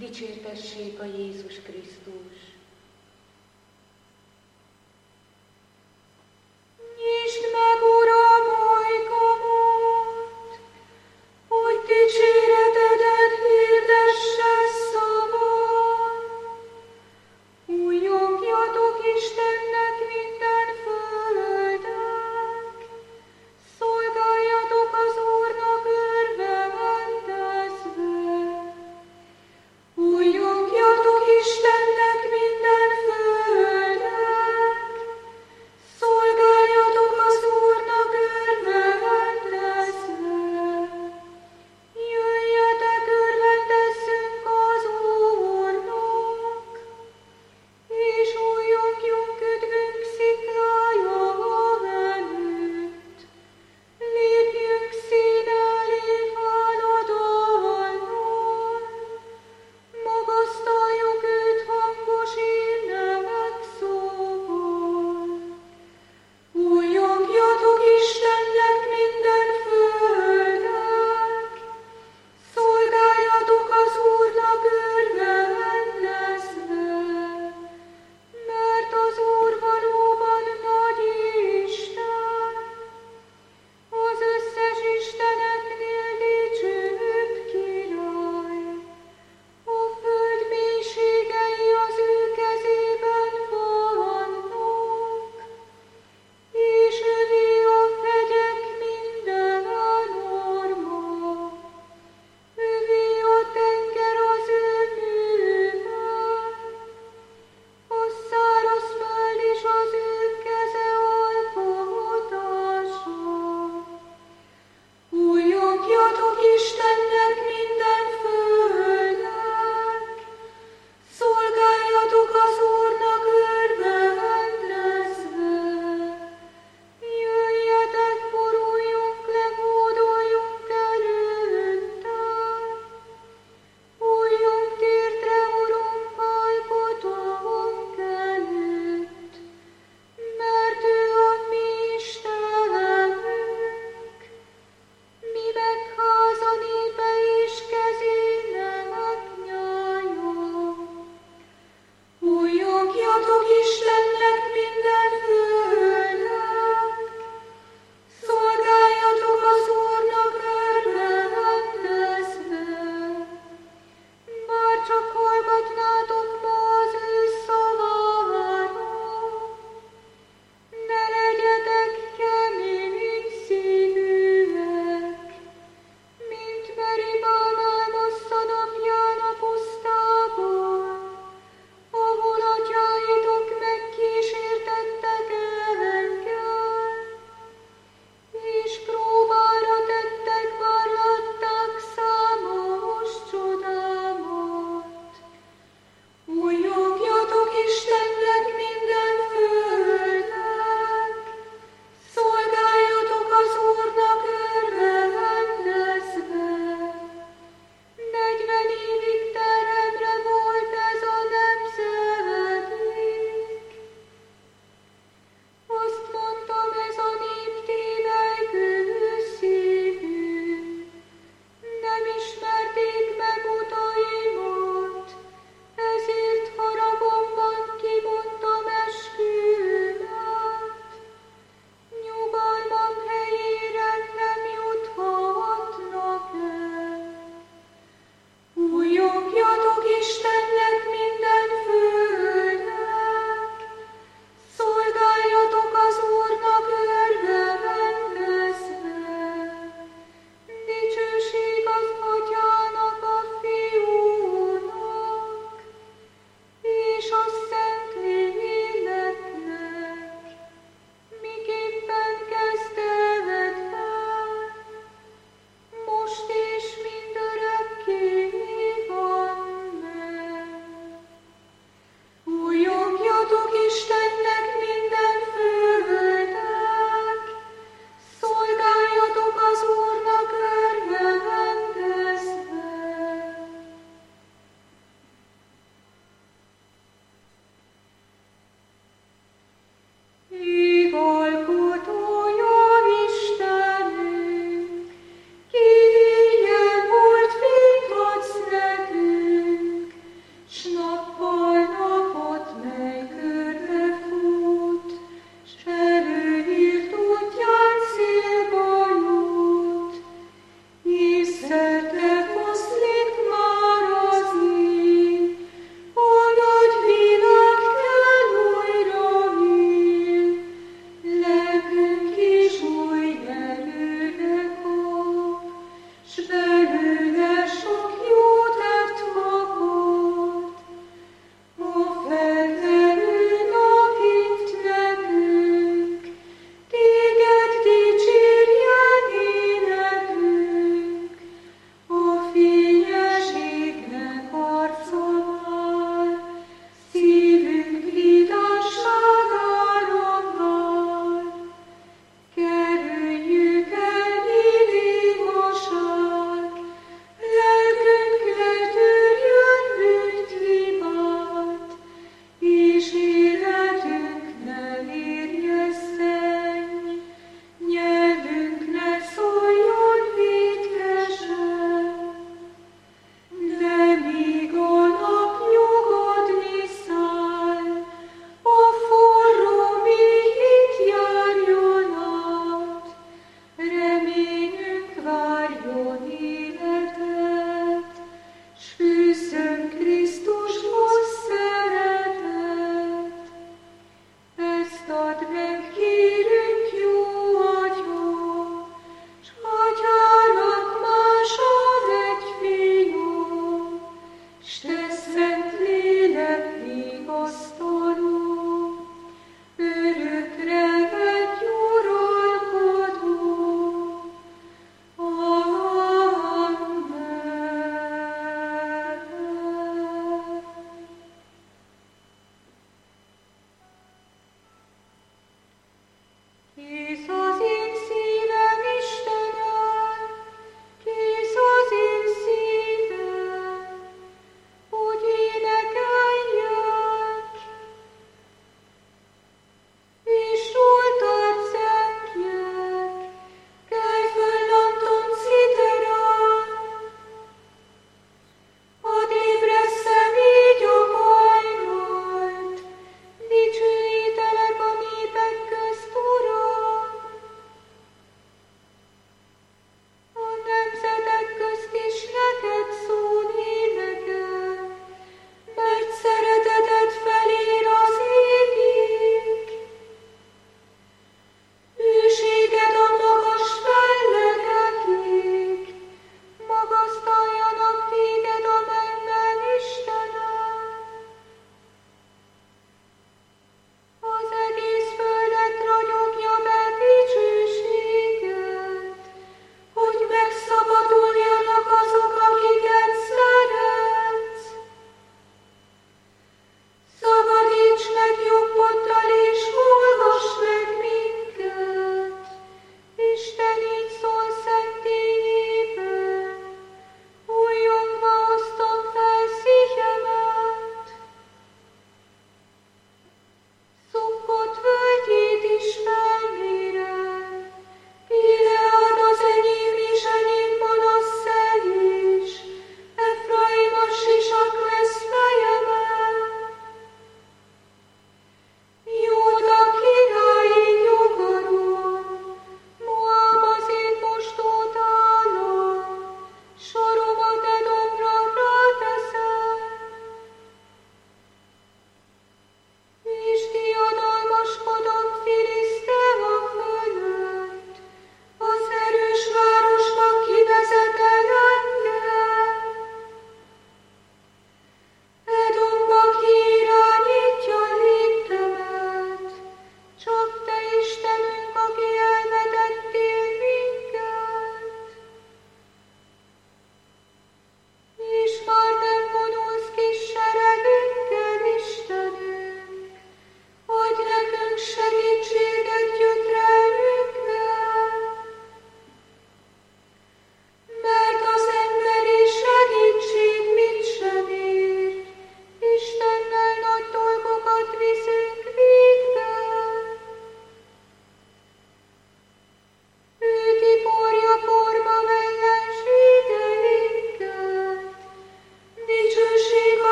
dicsértessék a Jézus Krisztus. Nyisd meg, Uram, ajkamat, hogy dicséretedet hirdesse szavon. Újjongjatok Istennek minden földek, szolgáljatok az Úrnak örvendezve. Újjongjatok Istennek minden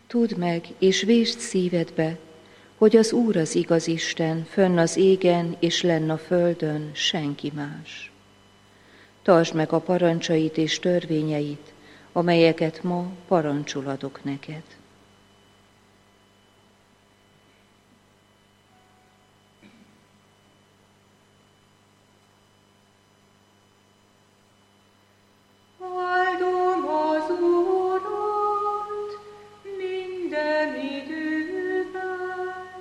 Tudd meg, és vésd szívedbe, hogy az Úr az igaz Isten, fönn az égen és lenn a földön senki más. Tartsd meg a parancsait és törvényeit, amelyeket ma parancsol adok neked. Áldom az Urat minden időben.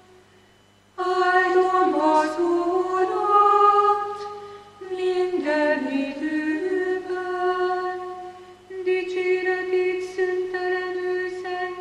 Áldom az Urat minden időben. Dicséretét szüntelenül szent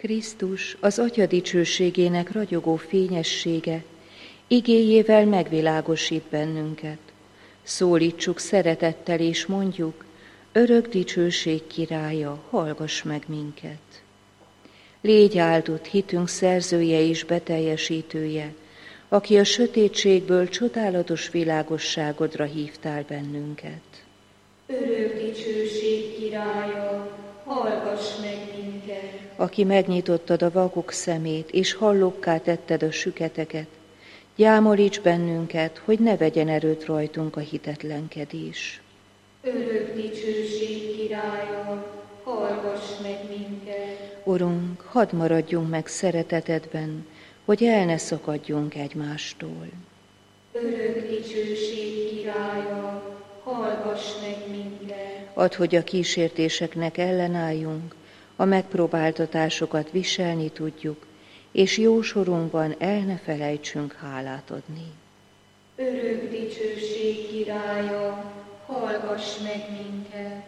Krisztus, az Atya dicsőségének ragyogó fényessége, igéjével megvilágosít bennünket. Szólítsuk szeretettel és mondjuk, örök dicsőség királya, hallgass meg minket. Légy áldott hitünk szerzője és beteljesítője, aki a sötétségből csodálatos világosságodra hívtál bennünket. Örök dicsőség királya, hallgass meg minket. Aki megnyitottad a vakok szemét, és hallókká tetted a süketeket, gyámolíts bennünket, hogy ne vegyen erőt rajtunk a hitetlenkedés. Örök dicsőség királya, hallgass meg minket. Urunk, hadd maradjunk meg szeretetedben, hogy el ne szakadjunk egymástól. Örök dicsőség királya, hallgass meg minket. Add, hogy a kísértéseknek ellenálljunk, a megpróbáltatásokat viselni tudjuk, és jó sorunkban el ne felejtsünk hálát adni. Örök dicsőség királya, hallgass meg minket.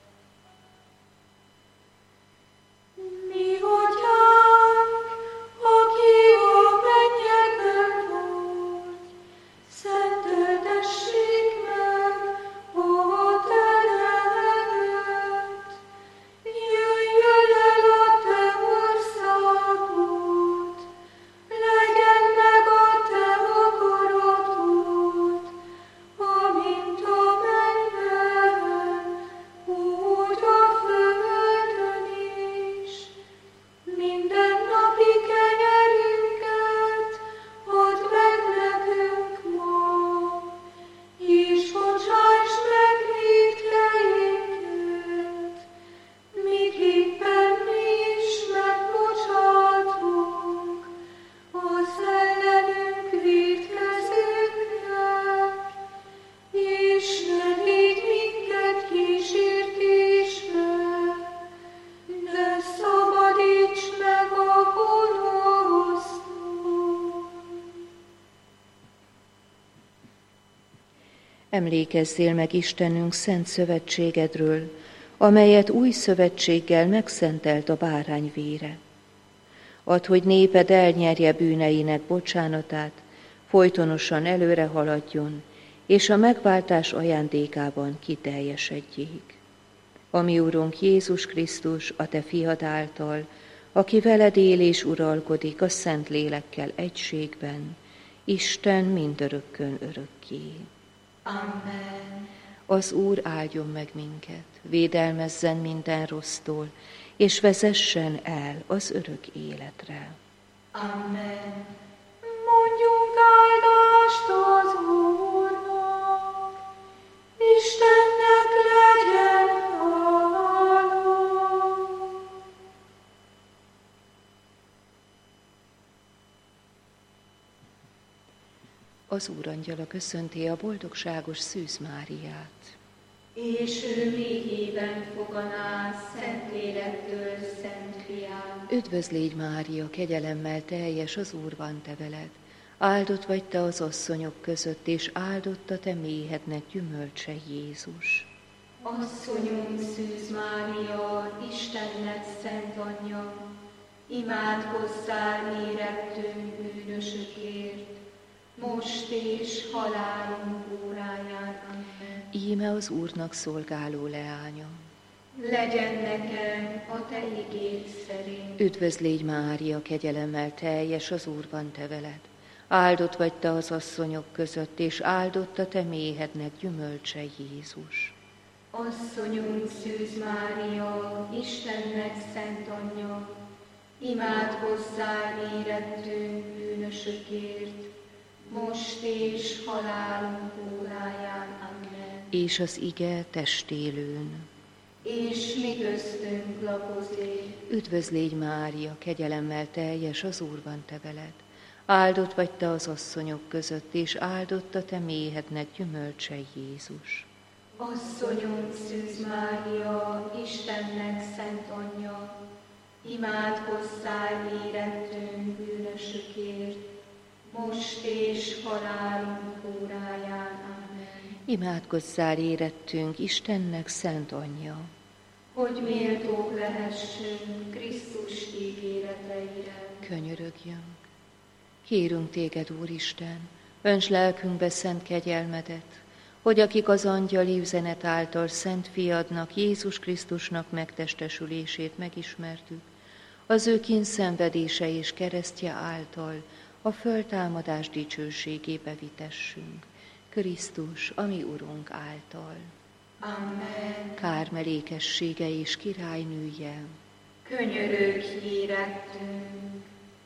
Mi atyánk, aki a mennyekben vagy, szenteltessék meg a te neved. Jöjjön el a te országod, legyen meg a te akaratod, amint a mennyben, úgy a földön is. Mindennapi kenyerünket add meg nekünk ma, és bocsásd meg vétkeinket, miképpen mi is megbocsátunk az ellenünk vétkezőknek, és ne vigy minket kísértésbe, de szabadíts meg a gonosztól. Emlékezzél meg Istenünk szent szövetségedről, amelyet új szövetséggel megszentelt a bárány vére. Add, hogy néped elnyerje bűneinek bocsánatát, folytonosan előre haladjon, és a megváltás ajándékában kiteljesedjék. A mi Urunk Jézus Krisztus, a te fiad által, aki veled él és uralkodik a Szent Lélekkel egységben, Isten mindörökkön örökké. Amen. Az Úr áldjon meg minket, védelmezzen minden rossztól, és vezessen el az örök életre. Amen. Mondjunk áldást az Úrnak, Istennek legyen hála. Az Úr angyala köszönti a boldogságos Szűz Máriát. És ő méhében foganál Szentlélektől, Szent Fiát. Üdvözl légy, Mária, kegyelemmel teljes, az Úr van te veled. Áldott vagy te az asszonyok között, és áldott a te méhednek gyümölcse, Jézus. Asszonyunk Szűz Mária, Istennek szent anyja, imádkozzál érettünk bűnösökért, most és halálunk óráján. Amen. Íme az Úrnak szolgáló leánya. Legyen nekem a te igéd szerint. Üdvözl légy, Mária, kegyelemmel teljes, az Úr van te veled. Áldott vagy te az asszonyok között, és áldott a te méhednek gyümölcse, Jézus. Asszonyunk Szűz Mária, Istennek szent anyja, imádkozzál érettünk bűnösökért, most és halálunk óráján. Amen. És az ige testélőn. És mi köztünk lakozik. Üdvözl légy, Mária, kegyelemmel teljes, az Úr van te veled. Áldott vagy te az asszonyok között, és áldott a te méhednek gyümölcse, Jézus. Asszonyunk Szűz Mária, Istennek szent anyja, imádkozzál érettünk bűnösökért, most és halálunk óráján. Amen. Imádkozzál érettünk, Istennek szent anyja. hogy méltók lehessünk Krisztus ígéreteire. Könyörögjünk. Kérünk téged, Úristen, önts lelkünkbe szent kegyelmedet, hogy akik az angyali üzenet által Szent Fiadnak, Jézus Krisztusnak megtestesülését megismertük, az ő kínszenvedése és keresztje által a föltámadás dicsőségébe vitessünk. Krisztus, a mi Urunk által. Amen. Kármelékessége és királynője, Könyörögj érettünk.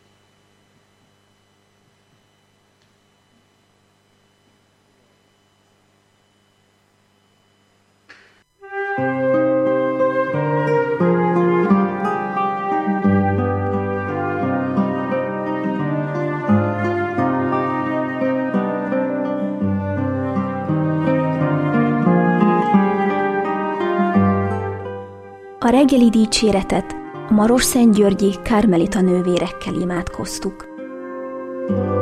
A reggeli dicséretet a Marosszentgyörgyi Kármelita nővérekkel imádkoztuk.